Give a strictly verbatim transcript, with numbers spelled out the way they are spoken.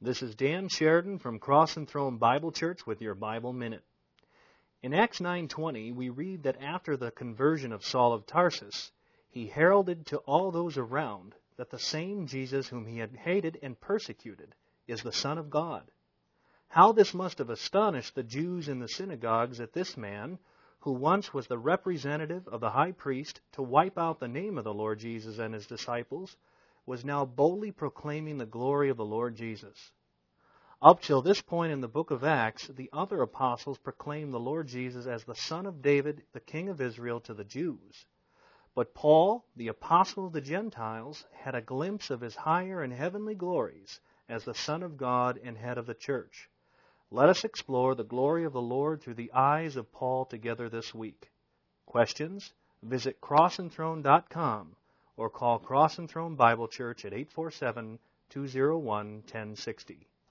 This is Dan Sheridan from Cross and Throne Bible Church with your Bible Minute. In Acts nine twenty, we read that after the conversion of Saul of Tarsus, he heralded to all those around that the same Jesus whom he had hated and persecuted is the Son of God. How this must have astonished the Jews in the synagogues that this man, who once was the representative of the high priest to wipe out the name of the Lord Jesus and his disciples, was now boldly proclaiming the glory of the Lord Jesus. Up till this point in the book of Acts, the other apostles proclaimed the Lord Jesus as the Son of David, the King of Israel, to the Jews. But Paul, the apostle of the Gentiles, had a glimpse of his higher and heavenly glories as the Son of God and head of the church. Let us explore the glory of the Lord through the eyes of Paul together this week. Questions? Visit cross and throne dot com or call Cross and Throne Bible Church at eight four seven, two oh one, one oh six oh.